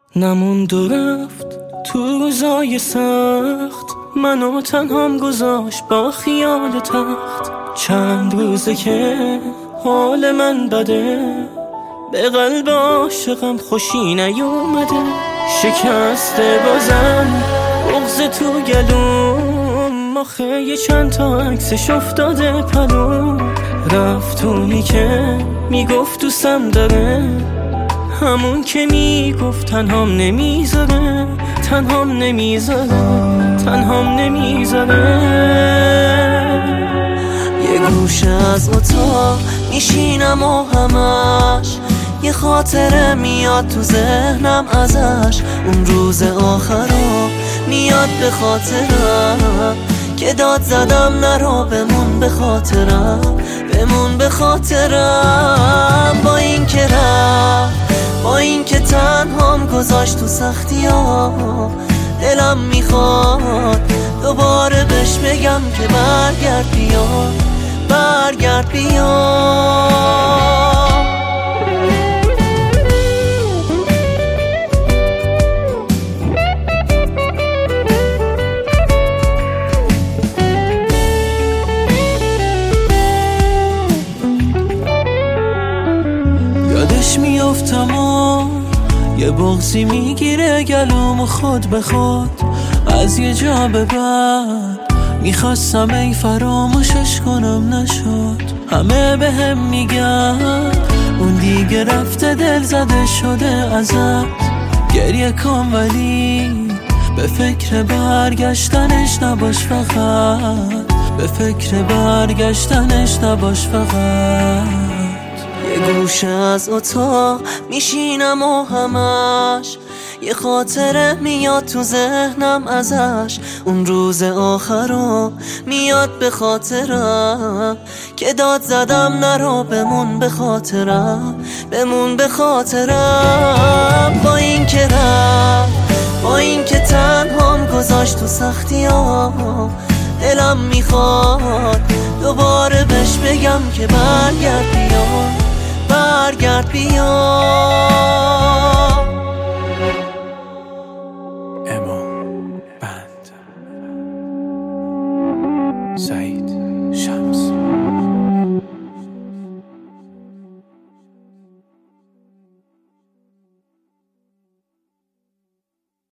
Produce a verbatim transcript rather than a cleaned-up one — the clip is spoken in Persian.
نموند و رفت تو روزای سخت، منو تنهام گذاشت با خیال تخت. چند روزه که حال من بده، به قلب عاشقم خوشی نیومده. شکسته بازم بغض تو گلوم، آخه یه چند تا عکسش افتاده پلوم. رفتونی که میگفت دوستم داره، همون که میگفت تنهام نمیذاره، تنهام نمیذاره، تنهام نمیذاره. یه گوشه از اتاق میشینم و همش یه خاطره میاد تو ذهنم ازش. اون روز آخرا میاد به خاطرم که داد زدم نرو، بمون به خاطرم، بمون به خاطرم. با این که رفت، با این که تنهام گذاشت تو سختی ها، دلم میخواد دوباره بهش بگم که برگرد بیا، برگرد بیا. یادش میافتم و یه بغضی میگیره گلوم خود به خود. از یه جا به بعد میخواستم ای فراموشش کنم نشد. همه به هم میگن اون دیگه رفته، دل زده شده ازت. گریه کن ولی به فکر برگشتنش نباش فقط، به فکر برگشتنش نباش فقط. یه گوشه از اتاق میشینم و همش یه خاطره میاد تو ذهنم ازش. اون روز آخرا میاد به خاطرم که داد زدم نرو، بمون به خاطرم، بمون به خاطرم. با این که رفت، با این که تنهام گذاشت تو سختی ها، دلم میخواد دوباره بهش بگم که برگرد بیا، برگرد بیا.